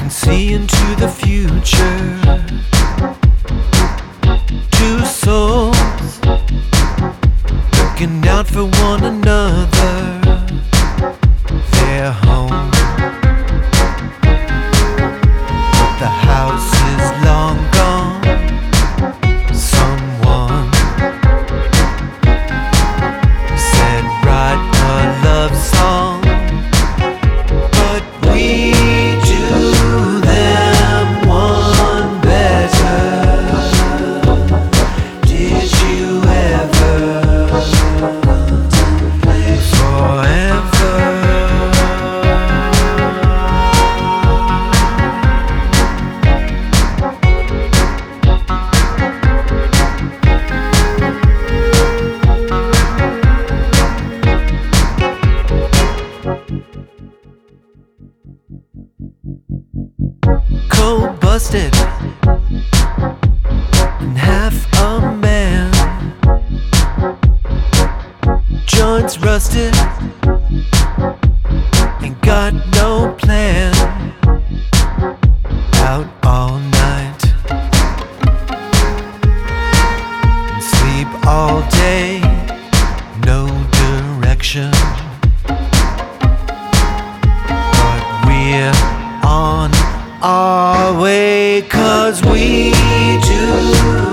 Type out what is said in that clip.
can see into the future. Two souls looking out for one another. They're home, but the house is long gone. Someone said write a love song, but we do them one better. Did you ever? Forever. Cold busted and half a man, joints rusted, ain't got no plan. Out all night and sleep all day, no direction, but we're on our way, 'cause we do